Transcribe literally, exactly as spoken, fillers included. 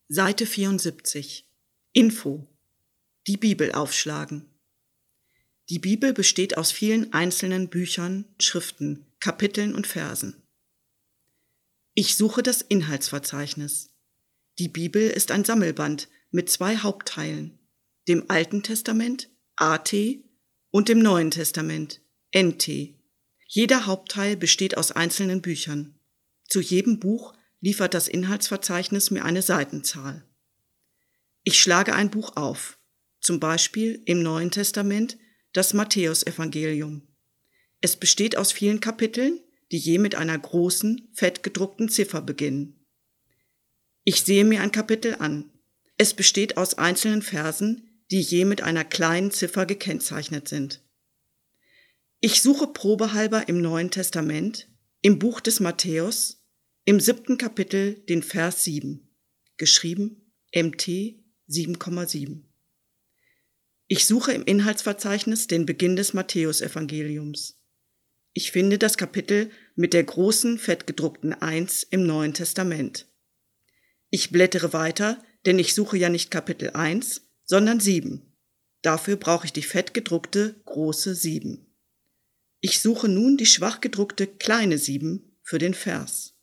Seite vierundsiebzig. Info. Die Bibel aufschlagen. Die Bibel besteht aus vielen einzelnen Büchern, Schriften, Kapiteln und Versen. Ich suche das Inhaltsverzeichnis. Die Bibel ist ein Sammelband mit zwei Hauptteilen, dem Alten Testament A T und dem Neuen Testament N T. Jeder Hauptteil besteht aus einzelnen Büchern. Zu jedem Buch liefert das Inhaltsverzeichnis mir eine Seitenzahl. Ich schlage ein Buch auf, zum Beispiel im Neuen Testament das Matthäusevangelium. Es besteht aus vielen Kapiteln, die je mit einer großen, fett gedruckten Ziffer beginnen. Ich sehe mir ein Kapitel an. Es besteht aus einzelnen Versen, die je mit einer kleinen Ziffer gekennzeichnet sind. Ich suche probehalber im Neuen Testament, im Buch des Matthäus, im siebten Kapitel den Vers sieben, geschrieben M T sieben Komma sieben. Ich suche im Inhaltsverzeichnis den Beginn des Matthäusevangeliums. Ich finde das Kapitel mit der großen, fett gedruckten eins im Neuen Testament. Ich blättere weiter, denn ich suche ja nicht Kapitel eins, sondern sieben. Dafür brauche ich die fett gedruckte große sieben. Ich suche nun die schwach gedruckte kleine sieben für den Vers.